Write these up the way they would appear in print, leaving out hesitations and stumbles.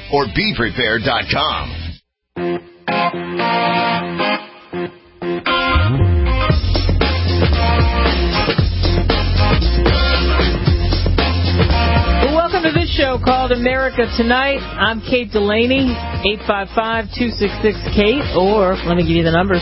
or BePrepared.com. Welcome to this show called America Tonight. I'm Kate Delaney, 855-266-KATE, or let me give you the numbers,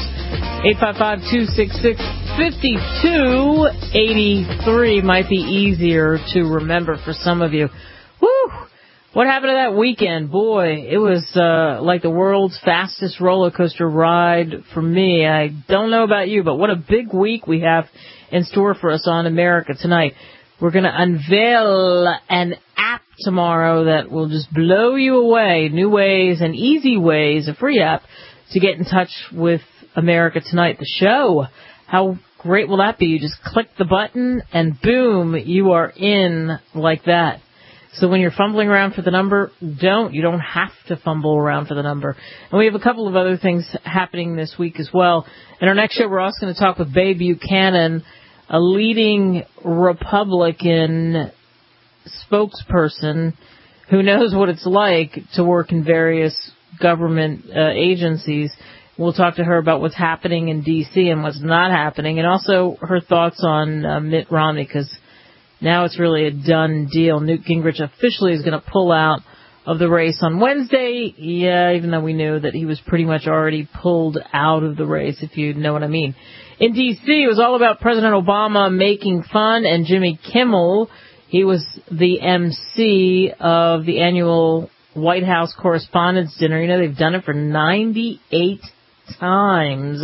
855-266-5283 might be easier to remember for some of you. Woo! What happened to that weekend? Boy, it was like the world's fastest roller coaster ride for me. I don't know about you, but what a big week we have in store for us on America Tonight. We're going to unveil an app tomorrow that will just blow you away. New ways and easy ways, a free app, to get in touch with America Tonight, the show. How great will that be? You just click the button and boom, you are in like that. So when you're fumbling around for the number, you don't have to fumble around for the number. And we have a couple of other things happening this week as well. In our next show, we're also going to talk with Bay Buchanan, a leading Republican spokesperson who knows what it's like to work in various government agencies. We'll talk to her about what's happening in D.C. and what's not happening, and also her thoughts on Mitt Romney, because now it's really a done deal. Newt Gingrich officially is going to pull out of the race on Wednesday. Yeah, even though we knew that he was pretty much already pulled out of the race, if you know what I mean. In D.C., it was all about President Obama making fun, and Jimmy Kimmel, he was the MC of the annual White House Correspondents' Dinner. You know, they've done it for 98 times.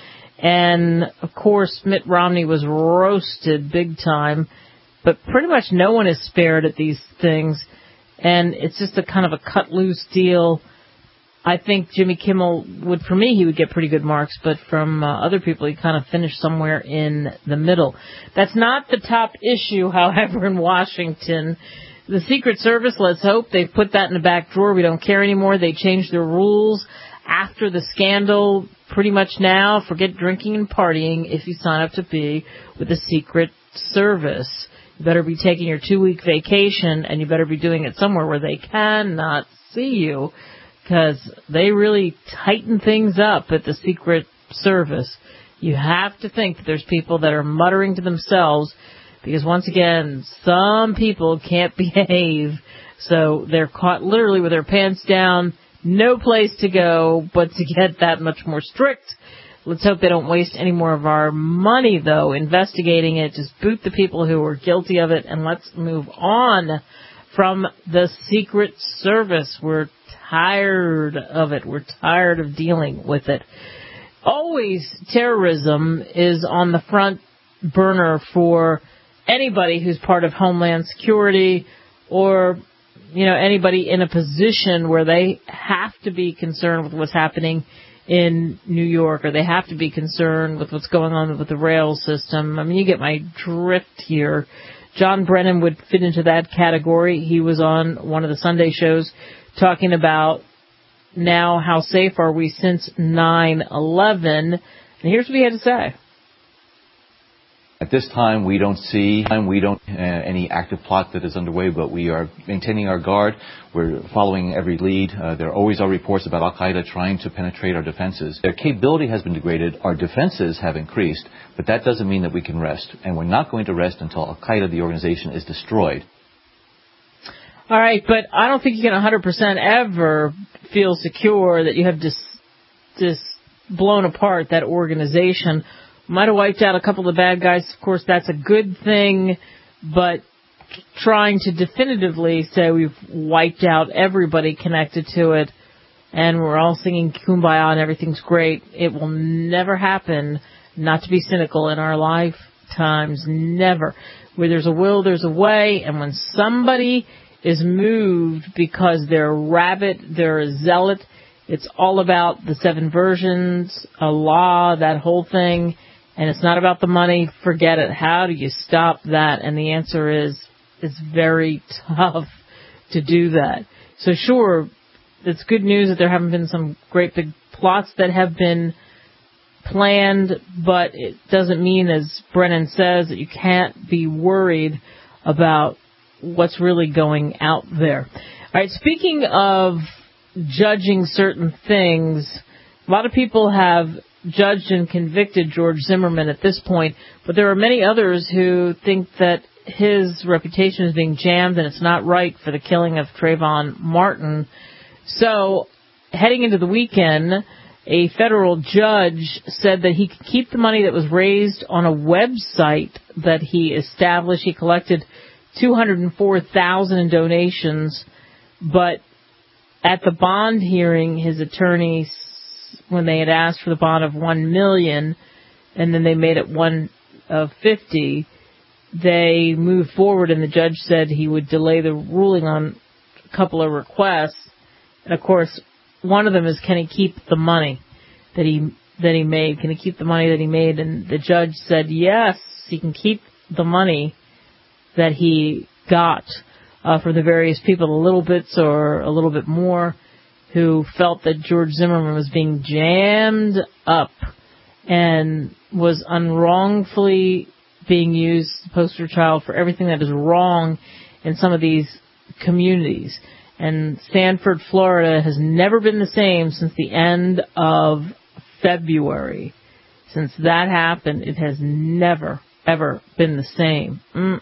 And, of course, Mitt Romney was roasted big time. But pretty much no one is spared at these things, and it's just a kind of a cut-loose deal. I think Jimmy Kimmel for me, he would get pretty good marks, but from other people, he kind of finished somewhere in the middle. That's not the top issue, however, in Washington. The Secret Service, let's hope, they've put that in the back drawer. We don't care anymore. They changed their rules after the scandal. Pretty much now, forget drinking and partying if you sign up to be with the Secret Service. You better be taking your 2-week vacation, and you better be doing it somewhere where they cannot see you, because they really tighten things up at the Secret Service. You have to think that there's people that are muttering to themselves, because once again, some people can't behave, so they're caught literally with their pants down, no place to go but to get that much more strict. Let's hope they don't waste any more of our money, though, investigating it. Just boot the people who are guilty of it, and let's move on from the Secret Service. We're tired of it. We're tired of dealing with it. Always terrorism is on the front burner for anybody who's part of Homeland Security or, anybody in a position where they have to be concerned with what's happening in New York, or they have to be concerned with what's going on with the rail system. I mean, you get my drift here. John Brennan would fit into that category. He was on one of the Sunday shows talking about now how safe are we since 9/11. And here's what he had to say. At this time, we don't see any active plot that is underway, but we are maintaining our guard. We're following every lead. There always are reports about Al-Qaeda trying to penetrate our defenses. Their capability has been degraded. Our defenses have increased, but that doesn't mean that we can rest. And we're not going to rest until Al-Qaeda, the organization, is destroyed. All right, but I don't think you can 100% ever feel secure that you have just blown apart that organization. Might have wiped out a couple of the bad guys. Of course, that's a good thing, but trying to definitively say we've wiped out everybody connected to it and we're all singing Kumbaya and everything's great, it will never happen. Not to be cynical, in our lifetimes, never. Where there's a will, there's a way, and when somebody is moved because they're a rabid, they're a zealot, it's all about the 7 versions, Allah, that whole thing. And it's not about the money. Forget it. How do you stop that? And the answer is, it's very tough to do that. So sure, it's good news that there haven't been some great big plots that have been planned, but it doesn't mean, as Brennan says, that you can't be worried about what's really going out there. right, speaking of judging certain things, a lot of people have judged and convicted George Zimmerman at this point, but there are many others who think that his reputation is being jammed and it's not right for the killing of Trayvon Martin. So, heading into the weekend, a federal judge said that he could keep the money that was raised on a website that he established. He collected $204,000 in donations, but at the bond hearing, his attorneys, when they had asked for the bond of $1 million, and then they made it $150,000, they moved forward, and the judge said he would delay the ruling on a couple of requests. And of course, one of them is, can he keep the money that he made? Can he keep the money that he made? And the judge said yes, he can keep the money that he got for the various people, a little bits or a little bit more, who felt that George Zimmerman was being jammed up and was unwrongfully being used as a poster child for everything that is wrong in some of these communities. And Sanford, Florida has never been the same since the end of February. Since that happened, it has never, ever been the same.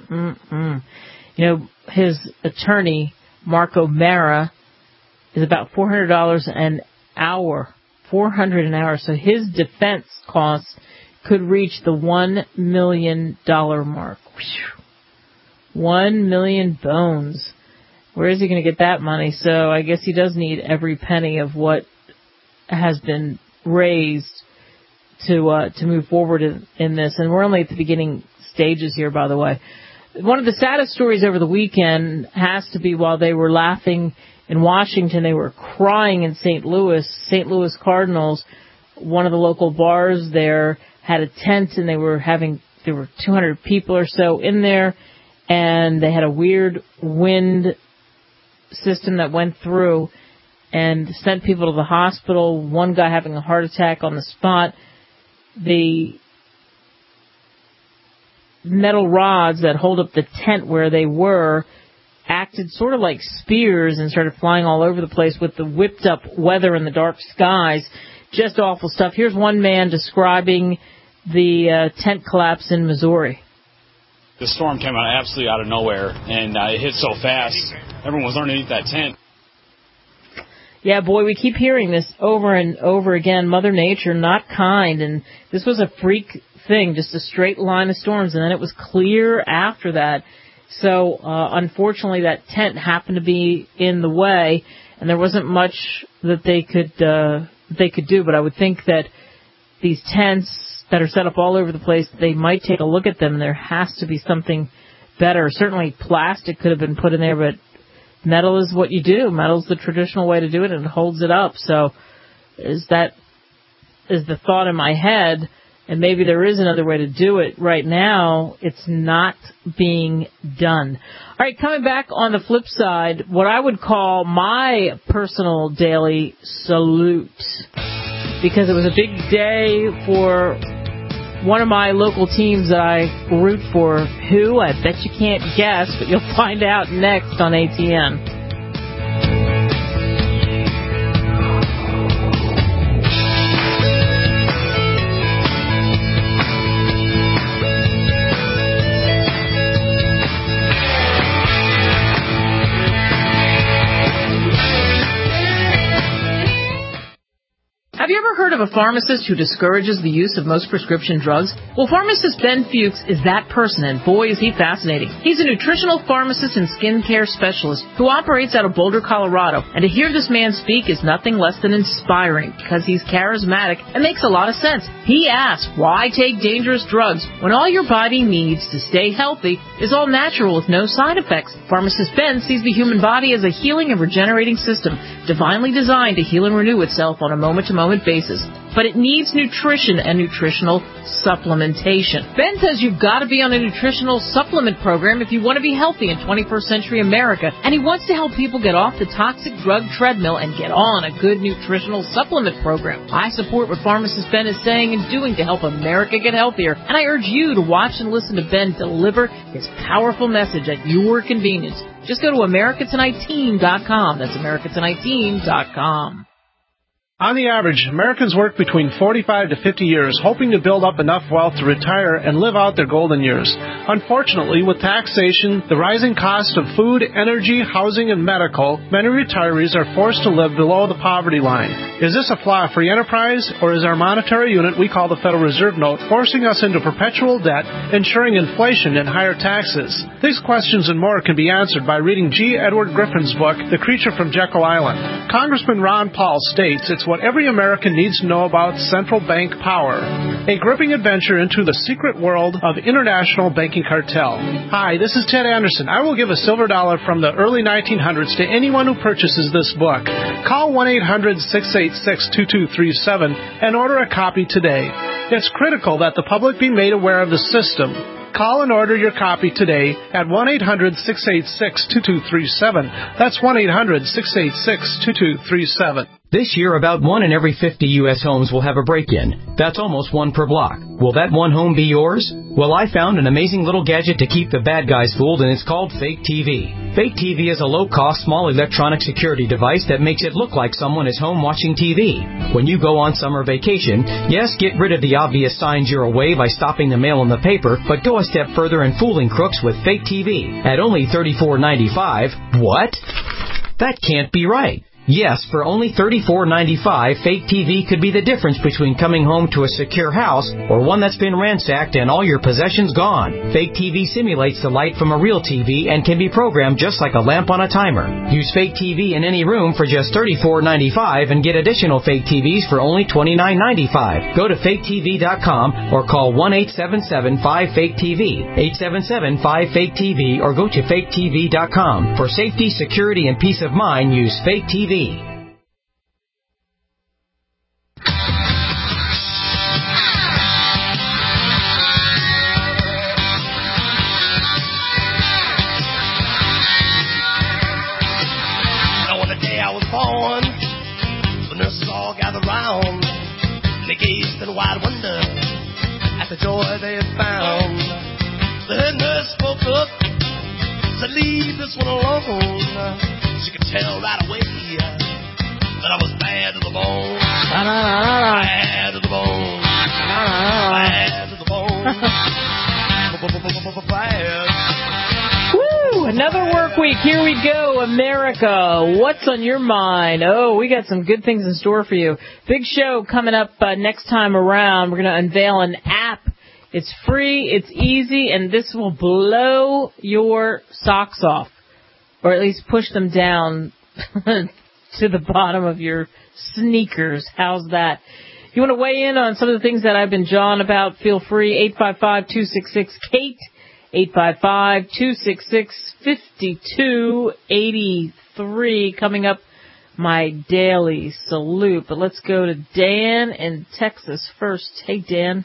You know, his attorney, Marco Mara, is about $400 an hour. $400 an hour. So his defense costs could reach the $1 million mark. Whew. 1 million bones. Where is he going to get that money? So I guess he does need every penny of what has been raised to move forward in this. And we're only at the beginning stages here, by the way. One of the saddest stories over the weekend has to be while they were laughing in Washington, they were crying in St. Louis. St. Louis Cardinals, one of the local bars there, had a tent, and there were 200 people or so in there, and they had a weird wind system that went through and sent people to the hospital, one guy having a heart attack on the spot. The metal rods that hold up the tent where they were acted sort of like spears and started flying all over the place with the whipped up weather and the dark skies. Just awful stuff. Here's one man describing the tent collapse in Missouri. The storm came absolutely out of nowhere, and it hit so fast. Everyone was underneath that tent. Yeah, boy, we keep hearing this over and over again. Mother Nature, not kind. And this was a freak thing, just a straight line of storms. And then it was clear after that. So, unfortunately, that tent happened to be in the way, and there wasn't much that they could do. But I would think that these tents that are set up all over the place, they might take a look at them. There has to be something better. Certainly plastic could have been put in there, but metal is what you do. Metal's the traditional way to do it, and it holds it up. So is the thought in my head, and maybe there is another way to do it. Right now, it's not being done. All right, coming back on the flip side, what I would call my personal daily salute, because it was a big day for one of my local teams that I root for. Who? I bet you can't guess, but you'll find out next on ATN. Have you ever heard of a pharmacist who discourages the use of most prescription drugs? Well, pharmacist Ben Fuchs is that person, and boy, is he fascinating. He's a nutritional pharmacist and skincare specialist who operates out of Boulder, Colorado. And to hear this man speak is nothing less than inspiring, because he's charismatic and makes a lot of sense. He asks, why take dangerous drugs when all your body needs to stay healthy is all natural with no side effects? Pharmacist Ben sees the human body as a healing and regenerating system, divinely designed to heal and renew itself on a moment-to-moment frequent basis, but it needs nutrition and nutritional supplementation. Ben says you've got to be on a nutritional supplement program if you want to be healthy in 21st century America, and he wants to help people get off the toxic drug treadmill and get on a good nutritional supplement program. I support what pharmacist Ben is saying and doing to help America get healthier, and I urge you to watch and listen to Ben deliver his powerful message at your convenience. Just go to AmericaTonightTeam.com. That's AmericaTonightTeam.com. On the average, Americans work between 45 to 50 years hoping to build up enough wealth to retire and live out their golden years. Unfortunately, with taxation, the rising cost of food, energy, housing, and medical, many retirees are forced to live below the poverty line. Is this a flaw free enterprise, or is our monetary unit we call the Federal Reserve Note forcing us into perpetual debt, ensuring inflation and higher taxes? These questions and more can be answered by reading G. Edward Griffin's book, The Creature from Jekyll Island. Congressman Ron Paul states it's what every American needs to know about central bank power. A gripping adventure into the secret world of international banking cartel. Hi, this is Ted Anderson. I will give a silver dollar from the early 1900s to anyone who purchases this book. Call 1-800-686-2237 and order a copy today. It's critical that the public be made aware of the system. Call and order your copy today at 1-800-686-2237. That's 1-800-686-2237. This year, about 1 in every 50 U.S. homes will have a break-in. That's almost 1 per block. Will that one home be yours? Well, I found an amazing little gadget to keep the bad guys fooled, and it's called Fake TV. Fake TV is a low-cost, small electronic security device that makes it look like someone is home watching TV. When you go on summer vacation, yes, get rid of the obvious signs you're away by stopping the mail and the paper, but go a step further in fooling crooks with Fake TV. At only $34.95, what? That can't be right. Yes, for only $34.95, Fake TV could be the difference between coming home to a secure house or one that's been ransacked and all your possessions gone. Fake TV simulates the light from a real TV and can be programmed just like a lamp on a timer. Use Fake TV in any room for just $34.95 and get additional Fake TVs for only $29.95. Go to FakeTV.com or call 1-877-5-FAKE-TV, 877-5-FAKE-TV, or go to FakeTV.com. For safety, security, and peace of mind, use Fake TV. Born, the nurses all gathered round. They gazed in wide wonder at the joy they had found. The head nurse spoke up, said, "Leave this one alone." She could tell right away that I was bad to the bone. Bad to the bone. Bad to the bone. Bad. Woo! Another work week. Here we go, America. What's on your mind? Oh, we got some good things in store for you. Big show coming up next time around. We're going to unveil an app. It's free, it's easy, and this will blow your socks off, or at least push them down to the bottom of your sneakers. How's that? If you want to weigh in on some of the things that I've been jawing about, feel free. 855-266-KATE. 855-266-5283. Coming up, my daily salute. But let's go to Dan in Texas first. Hey, Dan.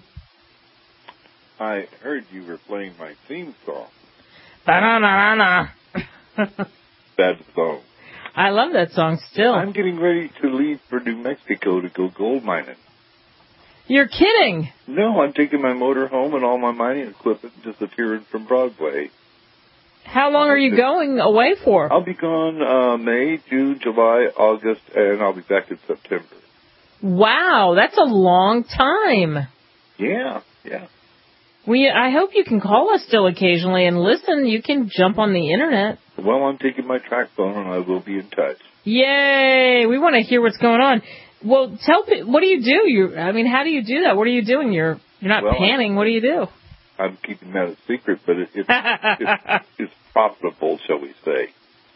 I heard you were playing my theme song. Ba-na-na-na-na. That song. I love that song still. I'm getting ready to leave for New Mexico to go gold mining. You're kidding. No, I'm taking my motor home and all my mining equipment disappearing from Broadway. How long are you going away for? I'll be gone May, June, July, August, and I'll be back in September. Wow, that's a long time. Yeah. I hope you can call us still occasionally and listen. You can jump on the internet. Well, I'm taking my track phone and I will be in touch. Yay! We want to hear what's going on. Well, tell people, what do you do? How do you do that? What are you doing? You're not panning. What do you do? I'm keeping that a secret, but it's profitable, shall we say.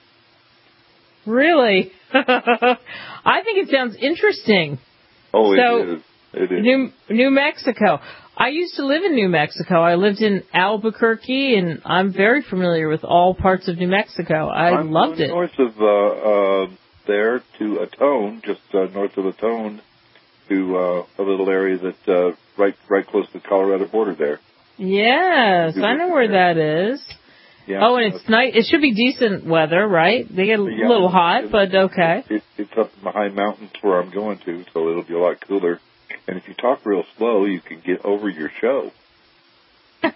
Really? I think it sounds interesting. Oh, so, it is. New Mexico. I used to live in New Mexico. I lived in Albuquerque, and I'm very familiar with all parts of New Mexico. I loved it. North of there to Atone, just north of Atone, to a little area that right close to the Colorado border there. Yes, I know where that is. Yeah. Oh, and it's nice. It should be decent weather, right? They get a little hot, but okay. It's up in the high mountains where I'm going to, so it'll be a lot cooler. And if you talk real slow, you can get over your show. Yeah,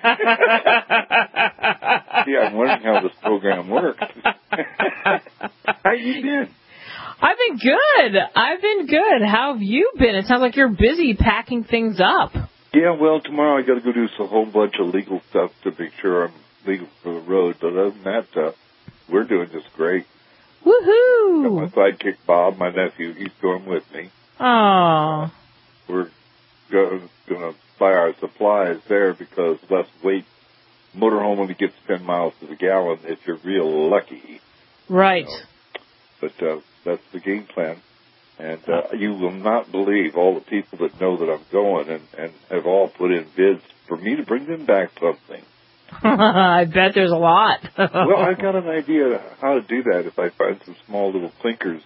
I'm wondering how this program works. How you been? I've been good. How have you been? It sounds like you're busy packing things up. Yeah, well, tomorrow I got to go do a whole bunch of legal stuff to make sure I'm legal for the road. But other than that, we're doing just great. Woohoo! Got my sidekick Bob, my nephew. He's going with me. Oh. We're going to buy our supplies there because less weight. Motorhome only gets 10 miles to the gallon if you're real lucky. Right. But that's the game plan. And you will not believe all the people that know that I'm going and have all put in bids for me to bring them back something. I bet there's a lot. Well, I've got an idea how to do that. If I find some small little clinkers,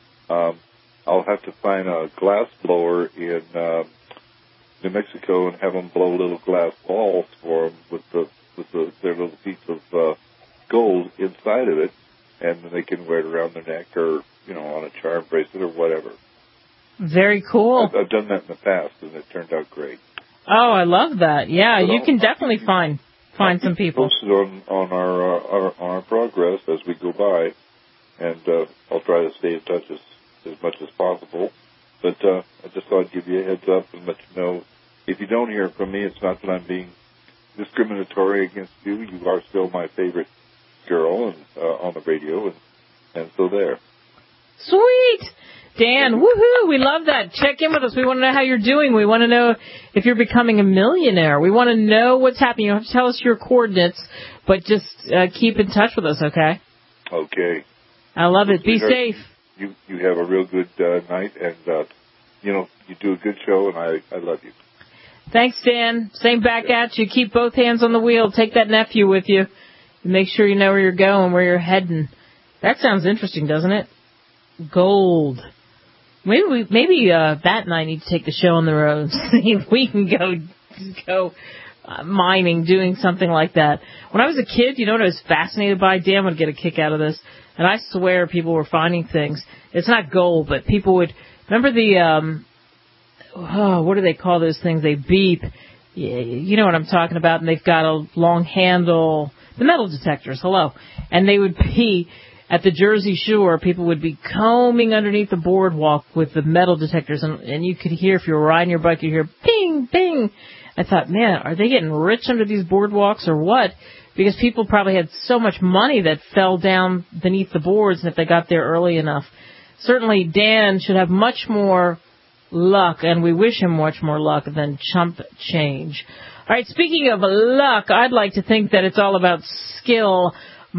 I'll have to find a glass blower in New Mexico and have them blow little glass balls for them with their little piece of gold inside of it, and then they can wear it around their neck or on a charm bracelet or whatever. Very cool. I've done that in the past, and it turned out great. Oh, I love that. Yeah, but you can definitely find some people. Posted on our progress as we go by, and I'll try to stay in touch as much as possible. But I just thought I'd give you a heads up and let you know. If you don't hear from me, it's not that I'm being discriminatory against you. You are still my favorite girl and on the radio, and so there. Sweet! Dan, woohoo! We love that. Check in with us. We want to know how you're doing. We want to know if you're becoming a millionaire. We want to know what's happening. You don't have to tell us your coordinates, but just keep in touch with us, okay? Okay. I love it. Be safe. You have a real good night, and, you do a good show, and I love you. Thanks, Dan. Same back at you. Keep both hands on the wheel. Take that nephew with you. Make sure you know where you're going, where you're heading. That sounds interesting, doesn't it? Gold. Maybe Bat and I need to take the show on the road. See if we can go mining, doing something like that. When I was a kid, you know what I was fascinated by? Dan would get a kick out of this, and I swear people were finding things. It's not gold, but people would remember the what do they call those things? They beep. You know what I'm talking about? And they've got a long handle. The metal detectors. Hello, and they would be. At the Jersey Shore, people would be combing underneath the boardwalk with the metal detectors, and you could hear, if you were riding your bike, you'd hear ping, ping. I thought, man, are they getting rich under these boardwalks or what? Because people probably had so much money that fell down beneath the boards, and if they got there early enough. Certainly, Dan should have much more luck, and we wish him much more luck than chump change. All right, speaking of luck, I'd like to think that it's all about skill.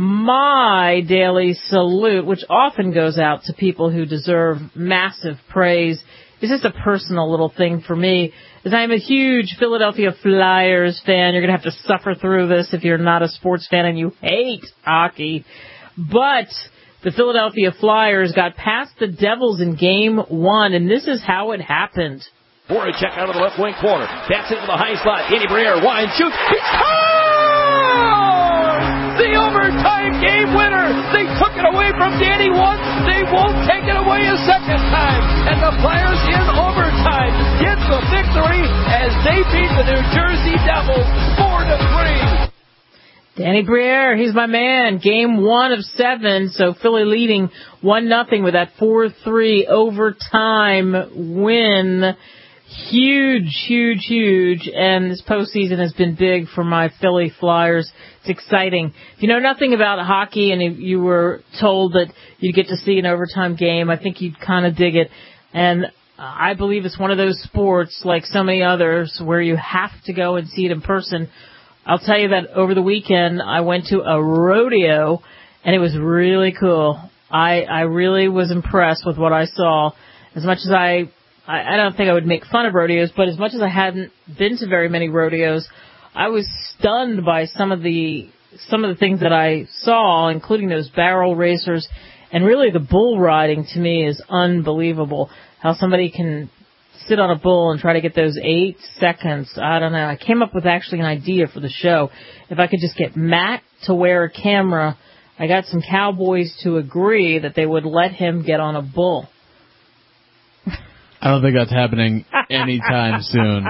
My daily salute, which often goes out to people who deserve massive praise, is just a personal little thing for me, as I am a huge Philadelphia Flyers fan. You're going to have to suffer through this if you're not a sports fan and you hate hockey. But the Philadelphia Flyers got past the Devils in Game 1, and this is how it happened. Voracek out of the left wing corner. That's into the high slot. Danny Briere, wide shoots. He scores! The overtime game winner. They took it away from Danny once. They won't take it away a second time. And the Flyers in overtime get the victory as they beat the New Jersey Devils 4-3. Danny Briere, he's my man. Game 1 of 7, so Philly leading 1-0 with that 4-3 overtime win. Huge, huge, huge, and this postseason has been big for my Philly Flyers. It's exciting. If you know nothing about hockey and if you were told that you'd get to see an overtime game, I think you'd kind of dig it. And I believe it's one of those sports, like so many others, where you have to go and see it in person. I'll tell you that over the weekend I went to a rodeo, and it was really cool. I really was impressed with what I saw. As much as I don't think I would make fun of rodeos, but as much as I hadn't been to very many rodeos, I was stunned by some of the things that I saw, including those barrel racers, and really the bull riding to me is unbelievable. How somebody can sit on a bull and try to get those 8 seconds. I don't know. I came up with actually an idea for the show. If I could just get Matt to wear a camera, I got some cowboys to agree that they would let him get on a bull. I don't think that's happening anytime soon.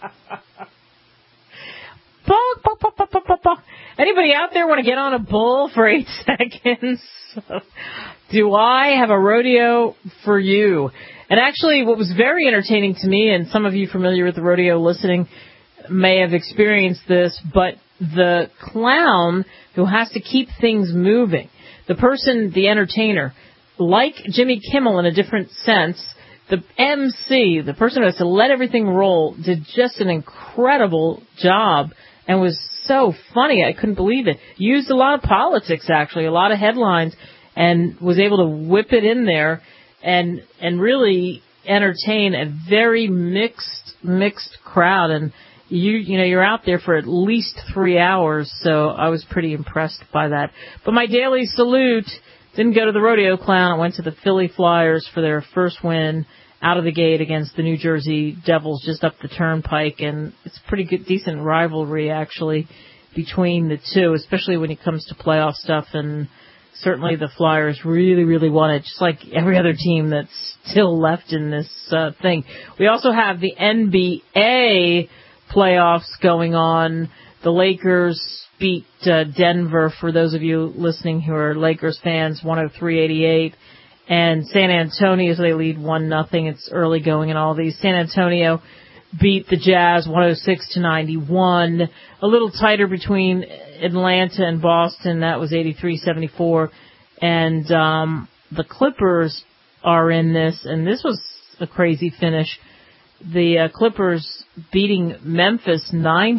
Anybody out there want to get on a bull for 8 seconds? Do I have a rodeo for you? And actually, what was very entertaining to me, and some of you familiar with the rodeo listening may have experienced this, but the clown who has to keep things moving, the person, the entertainer, like Jimmy Kimmel in a different sense, the MC, the person who has to let everything roll, did just an incredible job and was so funny. I couldn't believe it. Used a lot of politics, actually, a lot of headlines, and was able to whip it in there and really entertain a very mixed crowd. And you're out there for at least 3 hours, so I was pretty impressed by that. But my daily salute didn't go to the rodeo clown. It went to the Philly Flyers for their first win out of the gate against the New Jersey Devils just up the turnpike, and it's a pretty good, decent rivalry actually between the two, especially when it comes to playoff stuff. And certainly the Flyers really, really won it, just like every other team that's still left in this thing. We also have the NBA playoffs going on. The Lakers beat Denver, for those of you listening who are Lakers fans, 103-88. And San Antonio, they lead 1-0. It's early going in all these. San Antonio beat the Jazz 106-91. A little tighter between Atlanta and Boston. That was 83-74. And the Clippers are in this, and this was a crazy finish. The Clippers beating Memphis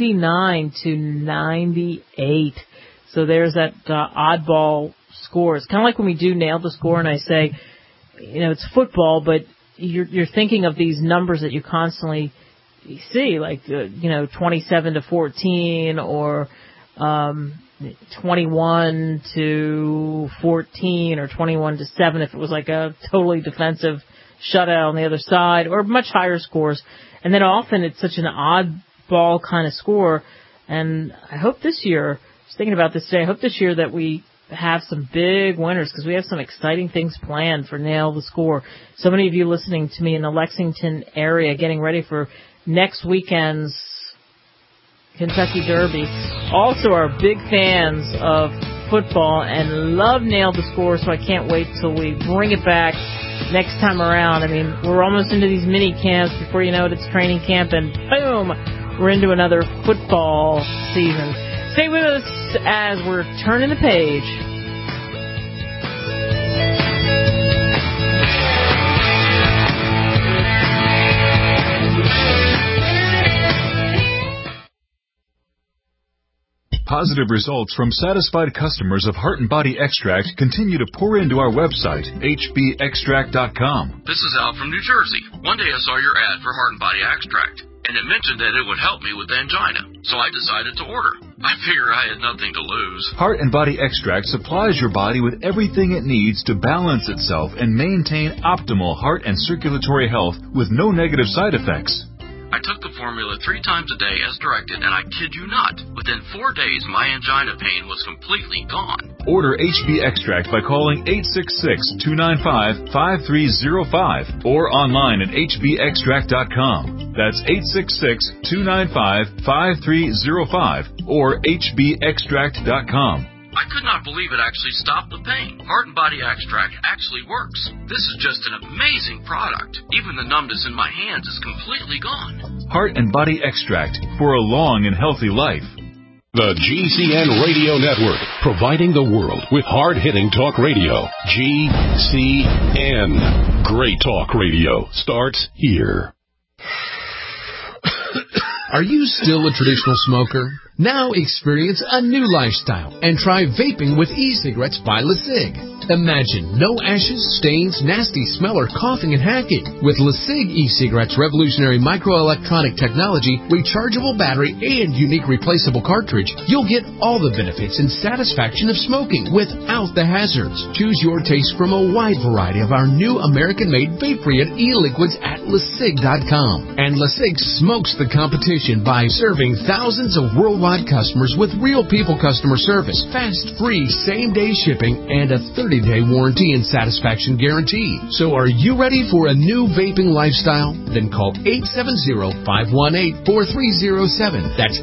99-98. So there's that oddball score. It's kind of like when we do Nail the Score, and I say, it's football, but you're thinking of these numbers that you constantly see, like 27-14 or 21-14 or 21-7 if it was like a totally defensive shutout on the other side, or much higher scores. And then often it's such an oddball kind of score. And I hope this year, I was thinking about this today, I hope this year that we have some big winners, because we have some exciting things planned for Nail the Score. So many of you listening to me in the Lexington area getting ready for next weekend's Kentucky Derby also are big fans of football and love Nail the Score, so I can't wait till we bring it back next time around. I mean, we're almost into these mini camps. Before you know it, it's training camp, and boom, we're into another football season. Stay with us as we're turning the page. Positive results from satisfied customers of Heart and Body Extract continue to pour into our website, hbextract.com. This is Al from New Jersey. One day I saw your ad for Heart and Body Extract, and it mentioned that it would help me with angina, so I decided to order. I figure I had nothing to lose. Heart and Body Extract supplies your body with everything it needs to balance itself and maintain optimal heart and circulatory health with no negative side effects. I took the formula 3 times a day as directed, and I kid you not, within 4 days my angina pain was completely gone. Order HB Extract by calling 866-295-5305 or online at hbextract.com. That's 866-295-5305 or hbextract.com. I could not believe it actually stopped the pain. Heart and Body Extract actually works. This is just an amazing product. Even the numbness in my hands is completely gone. Heart and Body Extract for a long and healthy life. The GCN Radio Network, providing the world with hard-hitting talk radio. GCN. Great talk radio starts here. Are you still a traditional smoker? Now experience a new lifestyle and try vaping with e-cigarettes by LeSig. Imagine no ashes, stains, nasty smell, or coughing and hacking. With LeSig e-cigarettes' revolutionary microelectronic technology, rechargeable battery, and unique replaceable cartridge, you'll get all the benefits and satisfaction of smoking without the hazards. Choose your taste from a wide variety of our new American-made vape-free and e-liquids at LeSig.com. And LeSig smokes the competition by serving thousands of worldwide customers with real people customer service, fast, free, same-day shipping, and a 30-day warranty and satisfaction guarantee. So are you ready for a new vaping lifestyle? Then call 870-518-4307. That's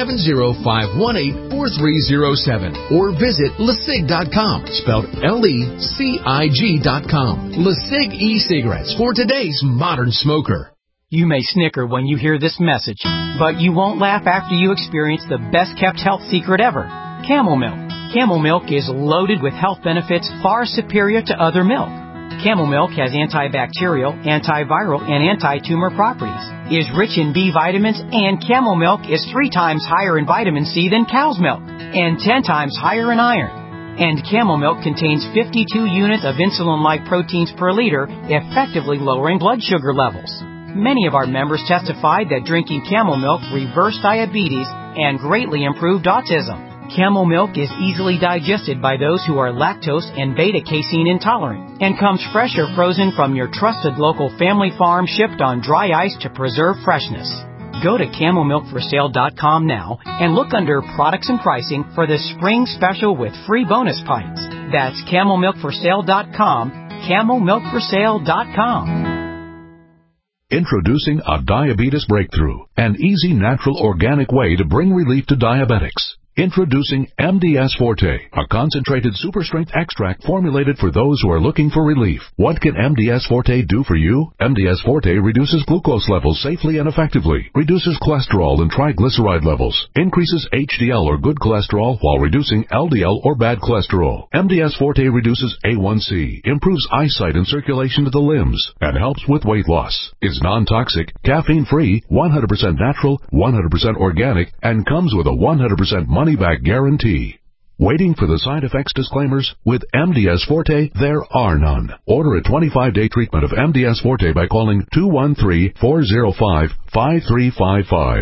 870-518-4307. Or visit LeSig.com, spelled LECIG.com. LeSig e-cigarettes for today's modern smoker. You may snicker when you hear this message, but you won't laugh after you experience the best-kept health secret ever, Camel Milk. Camel Milk is loaded with health benefits far superior to other milk. Camel Milk has antibacterial, antiviral, and anti-tumor properties, is rich in B vitamins, and Camel Milk is 3 times higher in vitamin C than cow's milk, and 10 times higher in iron. And Camel Milk contains 52 units of insulin-like proteins per liter, effectively lowering blood sugar levels. Many of our members testified that drinking Camel Milk reversed diabetes and greatly improved autism. Camel Milk is easily digested by those who are lactose and beta-casein intolerant and comes fresh or frozen from your trusted local family farm, shipped on dry ice to preserve freshness. Go to CamelMilkForSale.com now and look under Products and Pricing for the spring special with free bonus pints. That's CamelMilkForSale.com, CamelMilkForSale.com. Introducing a diabetes breakthrough, an easy, natural, organic way to bring relief to diabetics. Introducing MDS Forte, a concentrated super-strength extract formulated for those who are looking for relief. What can MDS Forte do for you? MDS Forte reduces glucose levels safely and effectively, reduces cholesterol and triglyceride levels, increases HDL or good cholesterol while reducing LDL or bad cholesterol. MDS Forte reduces A1C, improves eyesight and circulation to the limbs, and helps with weight loss. Is non-toxic, caffeine-free, 100% natural, 100% organic, and comes with a 100% money-back guarantee. Waiting for the side effects disclaimers? With MDS Forte, there are none. Order a 25-day treatment of MDS Forte by calling 213-405-5355,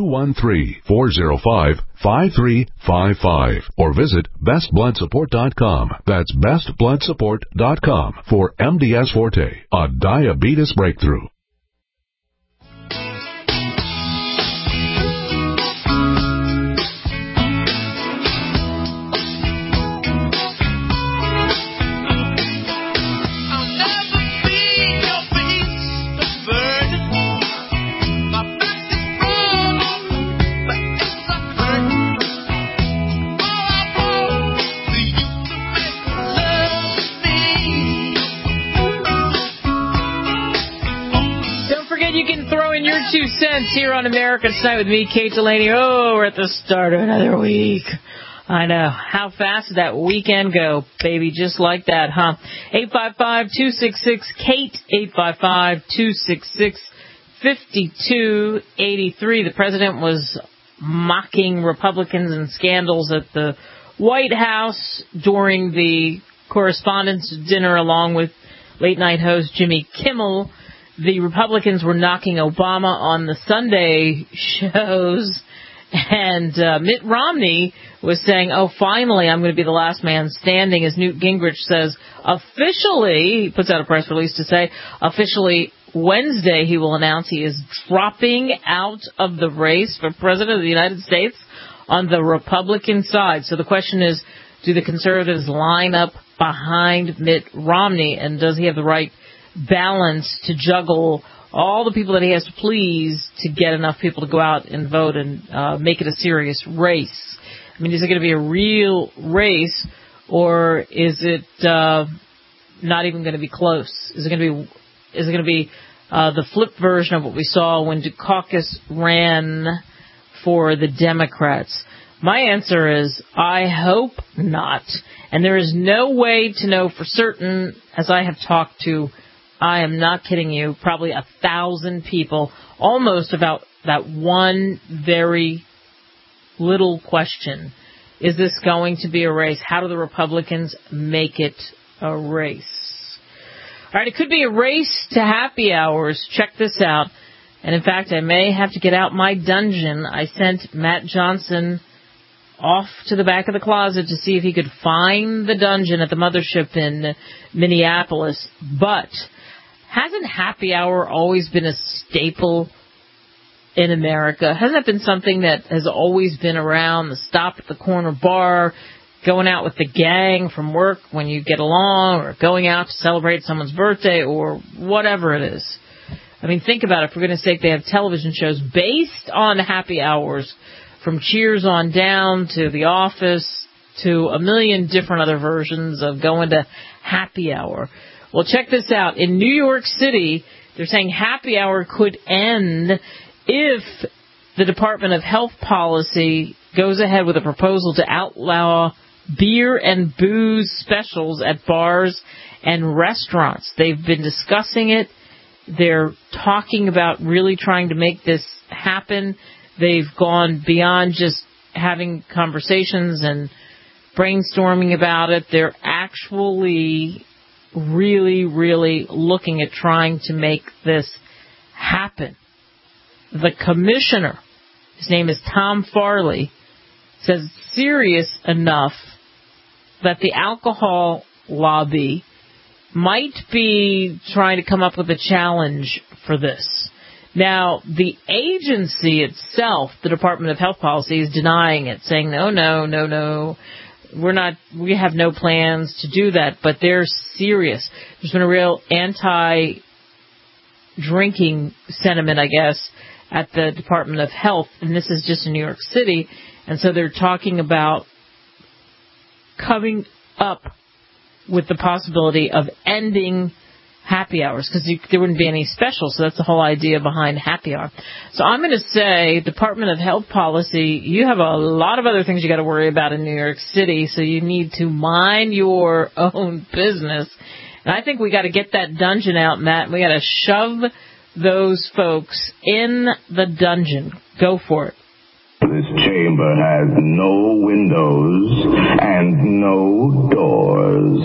213-405-5355, or visit bestbloodsupport.com. That's bestbloodsupport.com for MDS Forte, a diabetes breakthrough. Your 2 cents here on America Tonight with me, Kate Delaney. Oh, we're at the start of another week. I know. How fast did that weekend go, baby? Just like that, huh? 855-266-KATE, 855-266-5283. The president was mocking Republicans and scandals at the White House during the Correspondents' Dinner along with late-night host Jimmy Kimmel. The Republicans were knocking Obama on the Sunday shows, and Mitt Romney was saying, oh, finally, I'm going to be the last man standing, as Newt Gingrich says, officially, he puts out a press release to say, officially Wednesday he will announce he is dropping out of the race for President of the United States on the Republican side. So the question is, do the conservatives line up behind Mitt Romney, and does he have the right balance to juggle all the people that he has to please to get enough people to go out and vote and make it a serious race? I mean, is it going to be a real race, or is it not even going to be close? Is it going to be the flip version of what we saw when Dukakis ran for the Democrats? My answer is, I hope not. And there is no way to know for certain, as I have talked to, I am not kidding you, probably 1,000 people, almost about that one very little question. Is this going to be a race? How do the Republicans make it a race. All right, it could be a race to happy hours. Check this out. And in fact, I may have to get out my dungeon. I sent Matt Johnson off to the back of the closet to see if he could find the dungeon at the mothership in Minneapolis. But hasn't happy hour always been a staple in America? Hasn't that been something that has always been around? The stop at the corner bar, going out with the gang from work when you get along, or going out to celebrate someone's birthday, or whatever it is. I mean, think about it. For goodness sake, they have television shows based on happy hours, from Cheers on down to The Office to a million different other versions of going to happy hour. Well, check this out. In New York City, they're saying happy hour could end if the Department of Health Policy goes ahead with a proposal to outlaw beer and booze specials at bars and restaurants. They've been discussing it. They're talking about really trying to make this happen. They've gone beyond just having conversations and brainstorming about it. They're actually really, really looking at trying to make this happen. The commissioner, his name is Tom Farley, says it's serious enough that the alcohol lobby might be trying to come up with a challenge for this. Now, the agency itself, the Department of Health Policy, is denying it, saying, no, we have no plans to do that, but they're serious. There's been a real anti-drinking sentiment, I guess, at the Department of Health, and this is just in New York City, and so they're talking about coming up with the possibility of ending happy hours, because there wouldn't be any specials, so that's the whole idea behind happy hour. So I'm going to say, Department of Health Policy, you have a lot of other things you got to worry about in New York City, so you need to mind your own business. And I think we got to get that dungeon out, Matt. We got to shove those folks in the dungeon. Go for it. This chamber has no windows and no doors.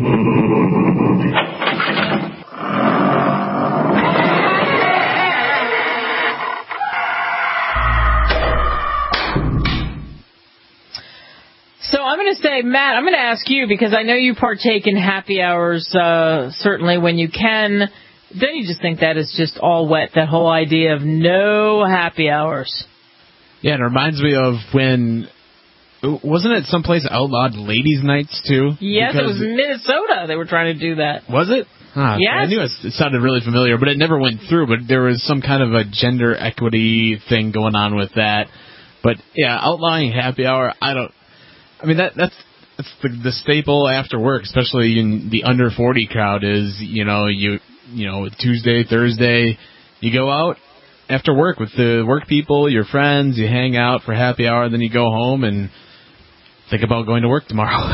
So I'm going to say, Matt, I'm going to ask you, because I know you partake in happy hours certainly when you can. Don't you just think that is just all wet, that whole idea of no happy hours? Yeah, it reminds me of when, wasn't it someplace outlawed ladies' nights, too? Yes, it was Minnesota. They were trying to do that. Was it? Yes. I knew it sounded really familiar, but it never went through. But there was some kind of a gender equity thing going on with that. But, yeah, outlawing happy hour, that's the staple after work, especially in the under 40 crowd is, Tuesday, Thursday, you go out after work with the work people, your friends, you hang out for happy hour, then you go home and think about going to work tomorrow.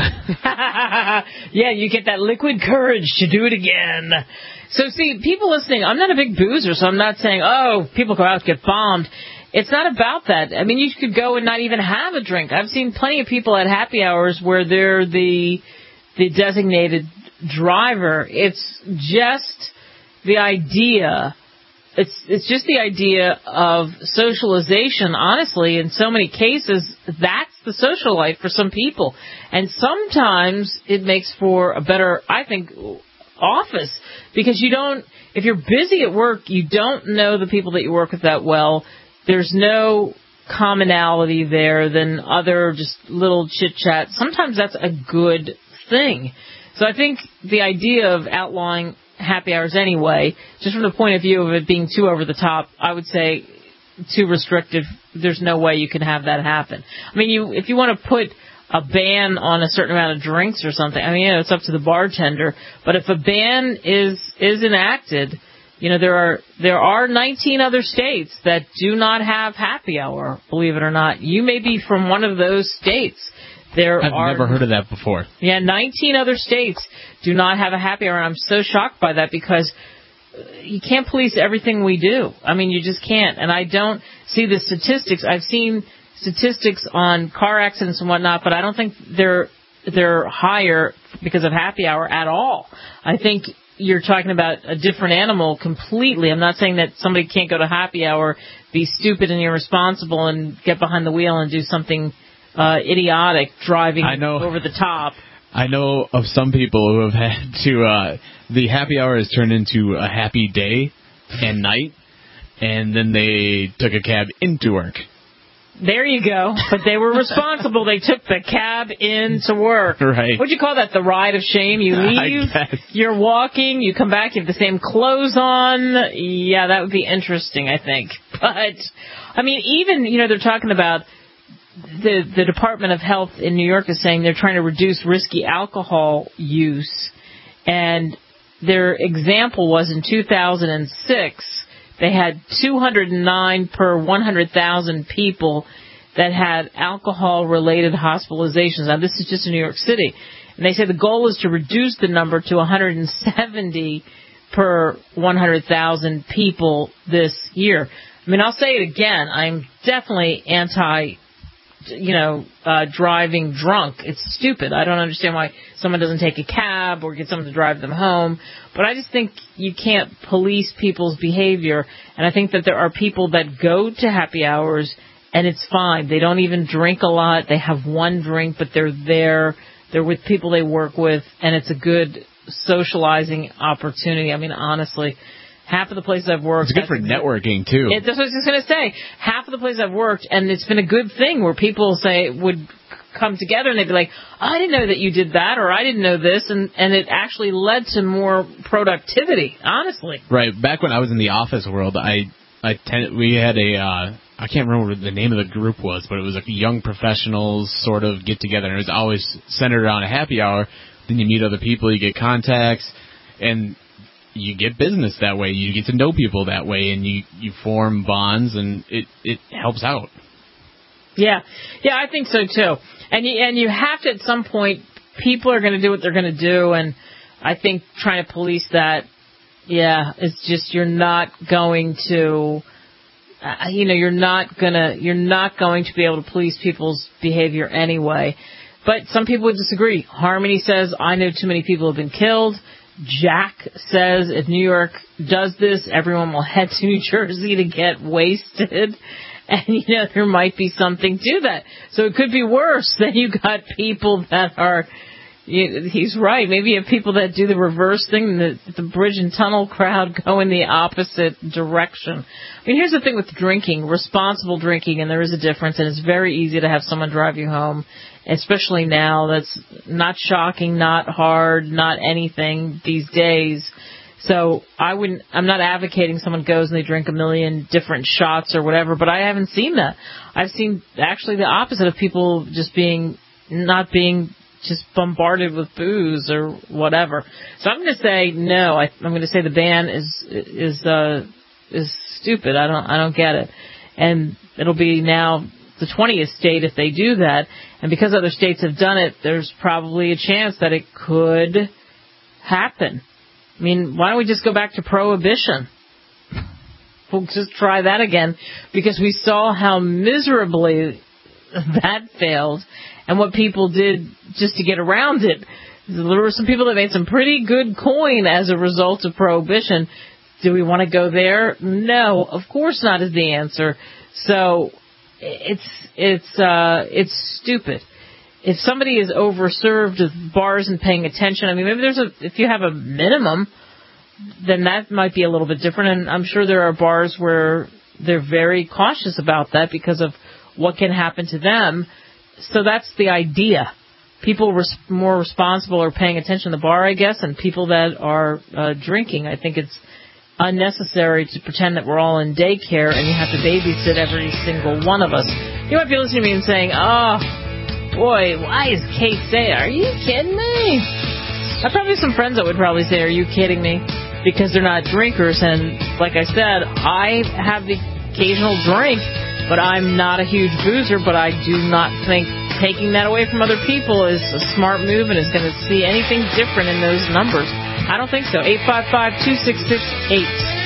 Yeah, you get that liquid courage to do it again. So, see, people listening, I'm not a big boozer, so I'm not saying, people go out and get bombed. It's not about that. I mean, you could go and not even have a drink. I've seen plenty of people at happy hours where they're the designated driver. It's just the idea. It's just the idea of socialization. Honestly, in so many cases, that's the social life for some people. And sometimes it makes for a better, I think, office. Because if you're busy at work, you don't know the people that you work with that well. There's no commonality there than other just little chit-chat. Sometimes that's a good thing. So I think the idea of outlawing happy hours anyway, just from the point of view of it being too over the top, I would say too restrictive. There's no way you can have that happen. I mean, if you want to put a ban on a certain amount of drinks or something, it's up to the bartender. But if a ban is enacted, there are 19 other states that do not have happy hour, believe it or not. You may be from one of those states. I've never heard of that before. Yeah, 19 other states do not have a happy hour, and I'm so shocked by that because you can't police everything we do. I mean, you just can't. And I don't see the statistics. I've seen statistics on car accidents and whatnot, but I don't think they're higher because of happy hour at all. I think you're talking about a different animal completely. I'm not saying that somebody can't go to happy hour, be stupid and irresponsible, and get behind the wheel and do something idiotic, driving over the top. I know of some people who have had to, the happy hour has turned into a happy day and night, and then they took a cab into work. There you go. But they were responsible. They took the cab in to work. Right. What'd you call that? The ride of shame? You leave, you're walking, you come back, you have the same clothes on. Yeah, that would be interesting, I think. But, I mean, even, they're talking about the Department of Health in New York is saying they're trying to reduce risky alcohol use. And their example was in 2006, they had 209 per 100,000 people that had alcohol-related hospitalizations. Now, this is just in New York City. And they say the goal is to reduce the number to 170 per 100,000 people this year. I mean, I'll say it again. I'm definitely driving drunk. It's stupid. I don't understand why someone doesn't take a cab or get someone to drive them home. But I just think you can't police people's behavior. And I think that there are people that go to happy hours and it's fine. They don't even drink a lot. They have one drink, but they're there. They're with people they work with, and it's a good socializing opportunity. I mean, honestly, half of the places I've worked... It's good for networking, too. That's what I was just going to say. Half of the places I've worked, and it's been a good thing where people would come together and they'd be like, I didn't know that you did that, or I didn't know this, and it actually led to more productivity, honestly. Right. Back when I was in the office world, we had I can't remember what the name of the group was, but it was like young professionals sort of get together, and it was always centered around a happy hour. Then you meet other people, you get contacts, and you get business that way. You get to know people that way, and you form bonds, and it helps out. Yeah, I think so too. And you have to, at some point, people are going to do what they're going to do, and I think trying to police that, it's just you're not going to, you're not going to be able to police people's behavior anyway. But some people would disagree. Harmony says, I know too many people have been killed. Jack says if New York does this, everyone will head to New Jersey to get wasted. And, there might be something to that. So it could be worse. Then you got people that are, he's right, maybe you have people that do the reverse thing, the bridge and tunnel crowd go in the opposite direction. I mean, here's the thing with drinking, responsible drinking, and there is a difference, and it's very easy to have someone drive you home, especially now. That's not shocking, not hard, not anything these days. So I'm not advocating someone goes and they drink a million different shots or whatever, but I haven't seen that. I've seen actually the opposite of people just not being just bombarded with booze or whatever. So I'm going to say no. I'm going to say the ban is stupid. I don't get it. And it'll be now the 20th state if they do that. And because other states have done it, there's probably a chance that it could happen. I mean, why don't we just go back to prohibition? We'll just try that again, because we saw how miserably that failed and what people did just to get around it. There were some people that made some pretty good coin as a result of prohibition. Do we want to go there? No, of course not is the answer. So it's stupid. If somebody is overserved with bars and paying attention, I mean, maybe if you have a minimum, then that might be a little bit different. And I'm sure there are bars where they're very cautious about that because of what can happen to them. So that's the idea. People more responsible are paying attention to the bar, I guess, and people that are drinking. I think it's unnecessary to pretend that we're all in daycare and you have to babysit every single one of us. You might be listening to me and saying, boy, why is Kate saying, are you kidding me? I probably have some friends that would probably say, are you kidding me? Because they're not drinkers. And like I said, I have the occasional drink, but I'm not a huge boozer. But I do not think taking that away from other people is a smart move and is going to see anything different in those numbers. I don't think so. 855-2668.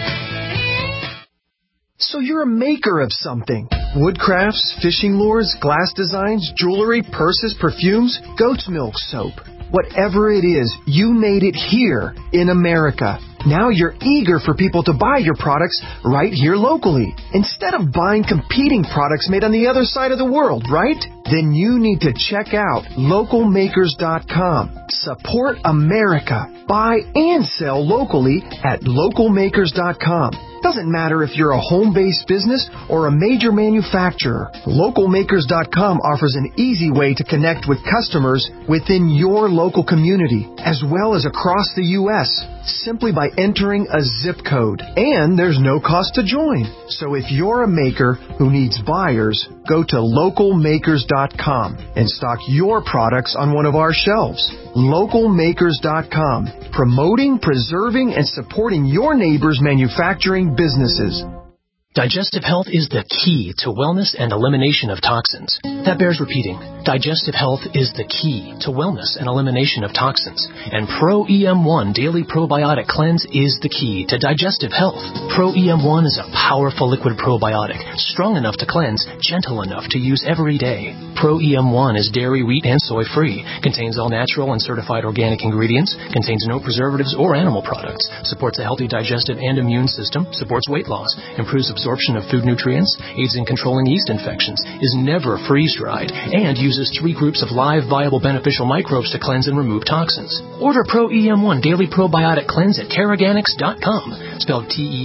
So you're a maker of something. Wood crafts, fishing lures, glass designs, jewelry, purses, perfumes, goat's milk soap. Whatever it is, you made it here in America. Now you're eager for people to buy your products right here locally, instead of buying competing products made on the other side of the world, right? Then you need to check out localmakers.com. Support America. Buy and sell locally at localmakers.com. Doesn't matter if you're a home-based business or a major manufacturer. Localmakers.com offers an easy way to connect with customers within your local community, as well as across the U.S., simply by entering a zip code. And there's no cost to join. So if you're a maker who needs buyers, go to localmakers.com and stock your products on one of our shelves. Localmakers.com, promoting, preserving, and supporting your neighbors' manufacturing businesses. Digestive health is the key to wellness and elimination of toxins. That bears repeating. Digestive health is the key to wellness and elimination of toxins. And Pro EM1 Daily Probiotic Cleanse is the key to digestive health. Pro EM1 is a powerful liquid probiotic, strong enough to cleanse, gentle enough to use every day. Pro EM1 is dairy, wheat, and soy-free, contains all natural and certified organic ingredients, contains no preservatives or animal products, supports a healthy digestive and immune system, supports weight loss, improves absorption of food nutrients, aids in controlling yeast infections, is never freeze-dried, and uses 3 groups of live, viable, beneficial microbes to cleanse and remove toxins. Order Pro EM1 Daily Probiotic Cleanse at Teraganix.com, spelled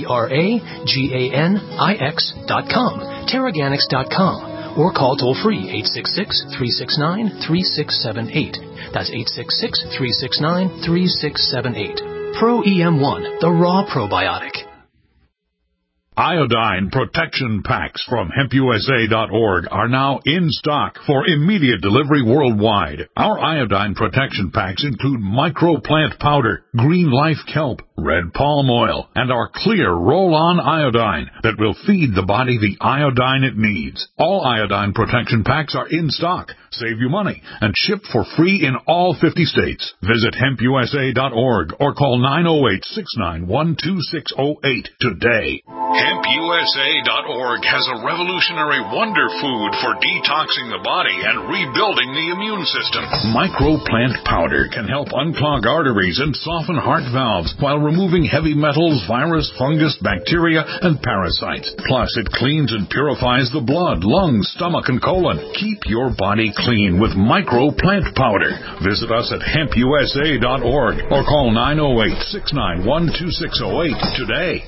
Teraganix.com, Teraganix.com, or call toll-free 866-369-3678. That's 866-369-3678. Pro EM1, the raw probiotic. Iodine protection packs from HempUSA.org are now in stock for immediate delivery worldwide. Our iodine protection packs include microplant powder, green life kelp, red palm oil, and our clear roll-on iodine that will feed the body the iodine it needs. All iodine protection packs are in stock, save you money, and shipped for free in all 50 states. Visit HempUSA.org or call 908-691-2608 today. HempUSA.org has a revolutionary wonder food for detoxing the body and rebuilding the immune system. Microplant powder can help unclog arteries and soften heart valves while removing heavy metals, virus, fungus, bacteria, and parasites. Plus, it cleans and purifies the blood, lungs, stomach, and colon. Keep your body clean with microplant powder. Visit us at HempUSA.org or call 908-691-2608 today.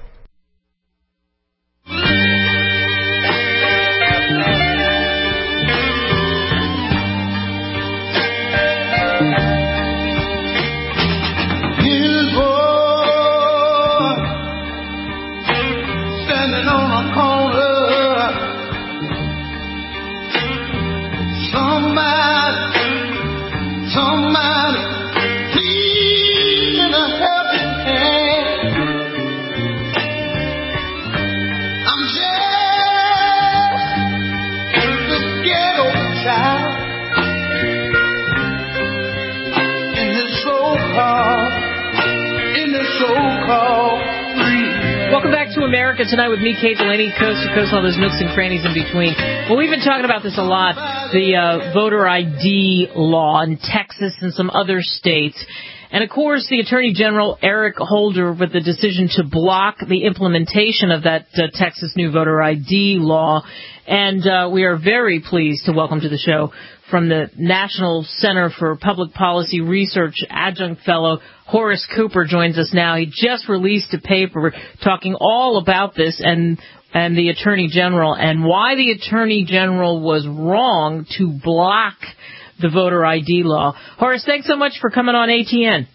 Welcome back to America Tonight with me, Kate Delaney, coast to coast, all those nooks and crannies in between. Well, we've been talking about this a lot, the voter ID law in Texas and some other states. And, of course, the Attorney General, Eric Holder, with the decision to block the implementation of that Texas new voter ID law. And we are very pleased to welcome to the show from the National Center for Public Policy Research Adjunct Fellow, Horace Cooper joins us now. He just released a paper talking all about this and the Attorney General and why the Attorney General was wrong to block the voter ID law. Horace, thanks so much for coming on ATN.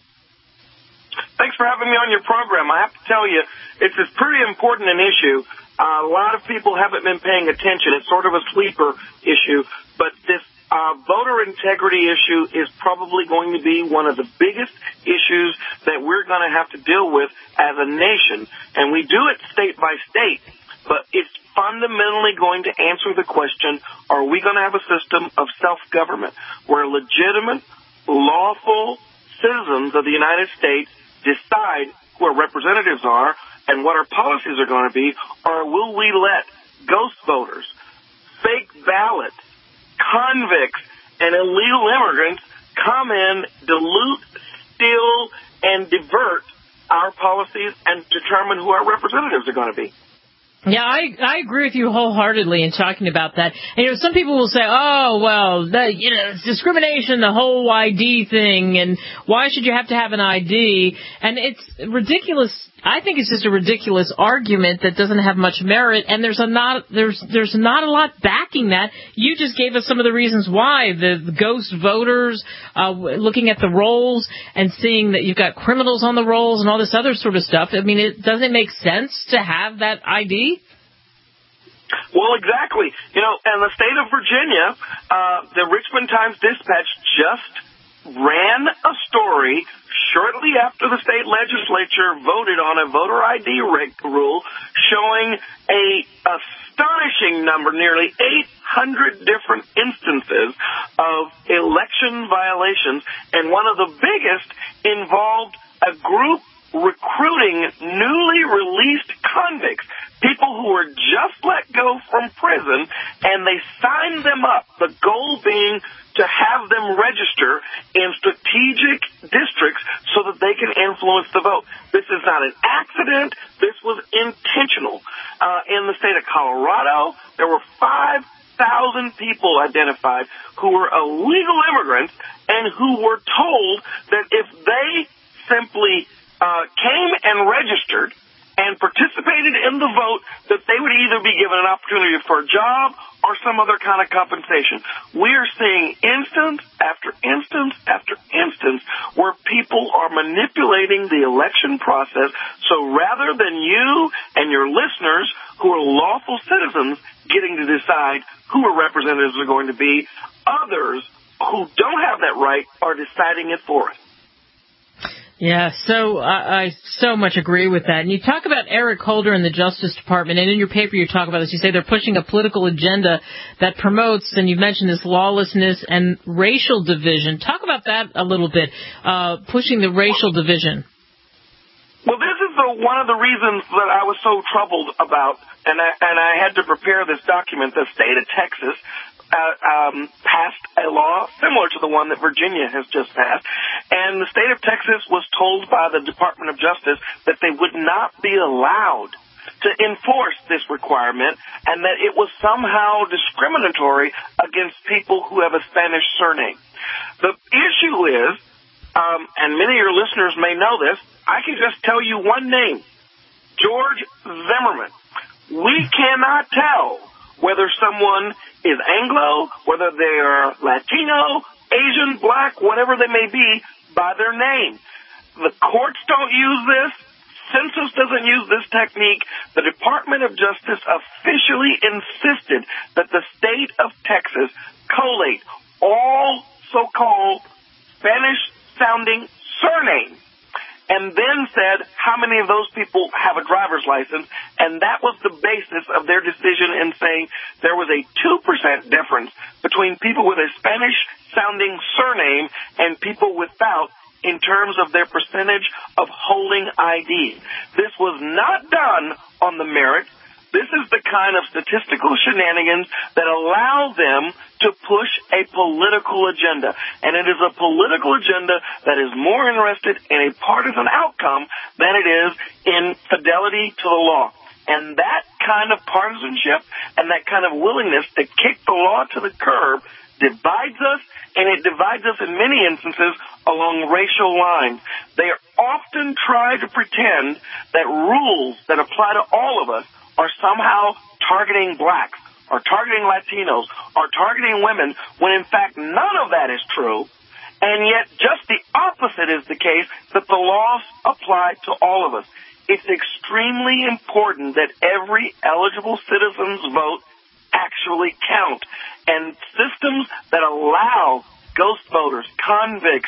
Thanks for having me on your program. I have to tell you, it's a pretty important an issue. A lot of people haven't been paying attention. It's sort of a sleeper issue, but this voter integrity issue is probably going to be one of the biggest issues that we're going to have to deal with as a nation. And we do it state by state, but it's fundamentally going to answer the question, are we going to have a system of self-government where legitimate, lawful citizens of the United States decide who our representatives are and what our policies are going to be, or will we let ghost voters, fake ballots, convicts, and illegal immigrants come in, dilute, steal, and divert our policies and determine who our representatives are going to be. Yeah, I agree with you wholeheartedly in talking about that. And, some people will say, oh, well, it's discrimination, the whole ID thing, and why should you have to have an ID? And it's ridiculous. I think it's just a ridiculous argument that doesn't have much merit, and there's not a lot backing that. You just gave us some of the reasons why. The ghost voters, looking at the rolls and seeing that you've got criminals on the rolls and all this other sort of stuff. I mean, doesn't it make sense to have that ID? Well, exactly. In the state of Virginia, the Richmond Times-Dispatch just ran a story shortly after the state legislature voted on a voter ID rule showing a astonishing number, nearly 800 different instances of election violations, and one of the biggest involved a group recruiting newly released convicts, people who were just let go from prison, and they signed them up, the goal being to have them register in strategic districts so that they can influence the vote. This is not an accident. This was intentional. In the state of Colorado, there were 5,000 people identified who were illegal immigrants and who were told that if they simply came and registered and participated in the vote, that they would either be given an opportunity for a job or some other kind of compensation. We are seeing instance after instance after instance where people are manipulating the election process. So rather than you and your listeners, who are lawful citizens, getting to decide who our representatives are going to be, others who don't have that right are deciding it for us. Yeah, so I so much agree with that. And you talk about Eric Holder in the Justice Department, and in your paper you talk about this. You say they're pushing a political agenda that promotes, and you mentioned this, lawlessness and racial division. Talk about that a little bit, pushing the racial division. Well, this is one of the reasons that I was so troubled about, and I had to prepare this document. The state of Texas passed a law similar to the one that Virginia has just passed, and the state of Texas was told by the Department of Justice that they would not be allowed to enforce this requirement and that it was somehow discriminatory against people who have a Spanish surname. The issue is, and many of your listeners may know this, I can just tell you one name, George Zimmerman. We cannot tell whether someone is Anglo, whether they are Latino, Asian, Black, whatever they may be, by their name. The courts don't use this. Census doesn't use this technique. The Department of Justice officially insisted that the state of Texas collate all so-called Spanish-sounding surnames, and then said how many of those people have a driver's license, and that was the basis of their decision in saying there was a 2% difference between people with a Spanish-sounding surname and people without in terms of their percentage of holding ID. This was not done on the merit. This is the kind of statistical shenanigans that allow them to push a political agenda. And it is a political agenda that is more interested in a partisan outcome than it is in fidelity to the law. And that kind of partisanship and that kind of willingness to kick the law to the curb divides us, and it divides us in many instances along racial lines. They often try to pretend that rules that apply to all of us are somehow targeting blacks or targeting Latinos or targeting women, when in fact none of that is true. And yet just the opposite is the case, that the laws apply to all of us. It's extremely important that every eligible citizen's vote actually count. And systems that allow ghost voters, convicts,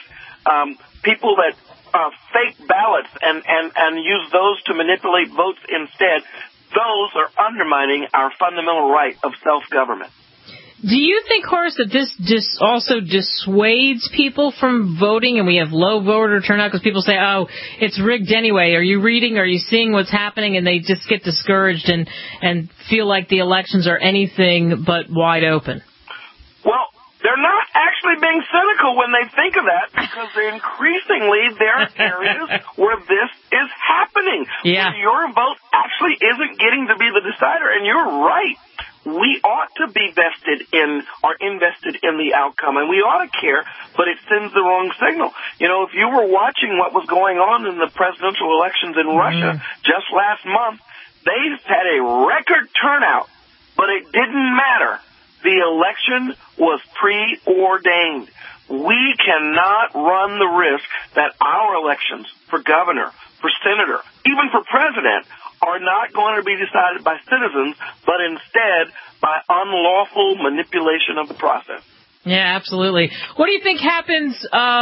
people that fake ballots and use those to manipulate votes instead, those are undermining our fundamental right of self-government. Do you think, Horace, that this also dissuades people from voting, and we have low voter turnout because people say, oh, it's rigged anyway? Are you reading? Are you seeing what's happening? And they just get discouraged and feel like the elections are anything but wide open. Well, they're not actually really being cynical when they think of that, because increasingly there are areas where this is happening. Yeah. Where your vote actually isn't getting to be the decider. And you're right. We ought to be invested in the outcome, and we ought to care, but it sends the wrong signal. You know, if you were watching what was going on in the presidential elections in Russia just last month, they had a record turnout, but it didn't matter. The election was preordained. We cannot run the risk that our elections for governor, for senator, even for president, are not going to be decided by citizens, but instead by unlawful manipulation of the process. Yeah, absolutely. What do you think happens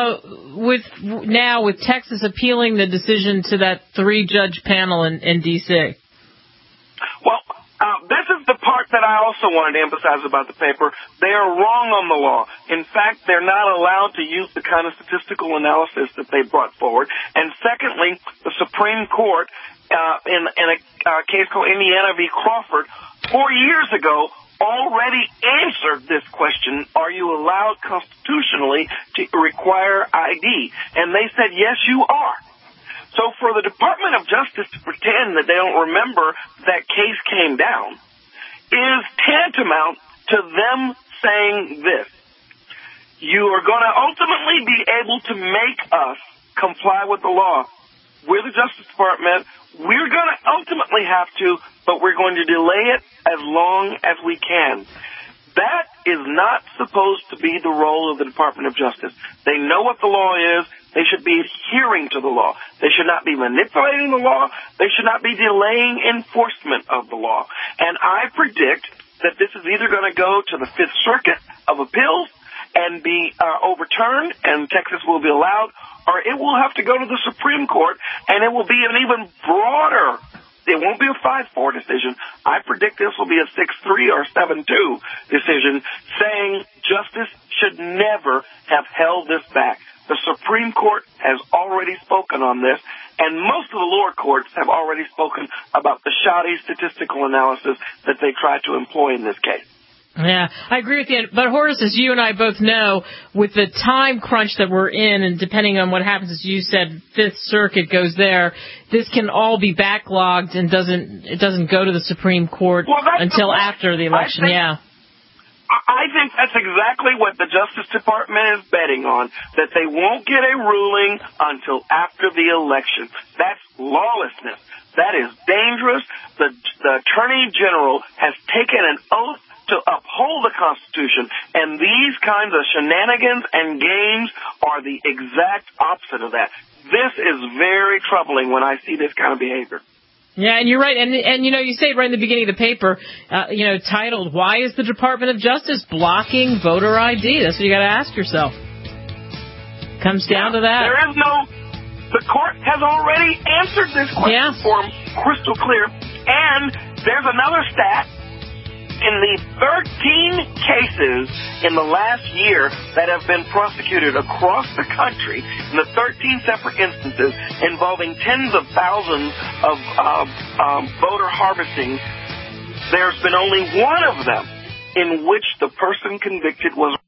with Texas appealing the decision to that 3-judge panel in D.C.? Well, this is the part that I also wanted to emphasize about the paper. They are wrong on the law. In fact, they're not allowed to use the kind of statistical analysis that they brought forward. And secondly, the Supreme Court, in a case called Indiana v. Crawford, 4 years ago, already answered this question: are you allowed constitutionally to require ID? And they said, yes, you are. So for the Department of Justice to pretend that they don't remember that case came down is tantamount to them saying this: you are going to ultimately be able to make us comply with the law. We're the Justice Department. We're going to ultimately have to, but we're going to delay it as long as we can. That is not supposed to be the role of the Department of Justice. They know what the law is. They should be adhering to the law. They should not be manipulating the law. They should not be delaying enforcement of the law. And I predict that this is either going to go to the Fifth Circuit of Appeals and be overturned, and Texas will be allowed, or it will have to go to the Supreme Court, and it will be an even broader. It won't be a 5-4 decision. I predict this will be a 6-3 or 7-2 decision, saying justice should never have held this back. The Supreme Court has already spoken on this, and most of the lower courts have already spoken about the shoddy statistical analysis that they tried to employ in this case. Yeah, I agree with you. But Horace, as you and I both know, with the time crunch that we're in, and depending on what happens, as you said, Fifth Circuit goes there, this can all be backlogged and it doesn't go to the Supreme Court until after the election. I think that's exactly what the Justice Department is betting on, that they won't get a ruling until after the election. That's lawlessness. That is dangerous. The Attorney General has taken an oath to uphold the Constitution, and these kinds of shenanigans and games are the exact opposite of that. This is very troubling when I see this kind of behavior. Yeah, and you're right. And you know, you say it right in the beginning of the paper, titled, "Why is the Department of Justice blocking voter ID?" That's what you got to ask yourself. Comes down to that. The court has already answered this question for them crystal clear. And there's another stat. In the 13 cases in the last year that have been prosecuted across the country, in the 13 separate instances involving tens of thousands of voter harvesting, there's been only one of them in which the person convicted was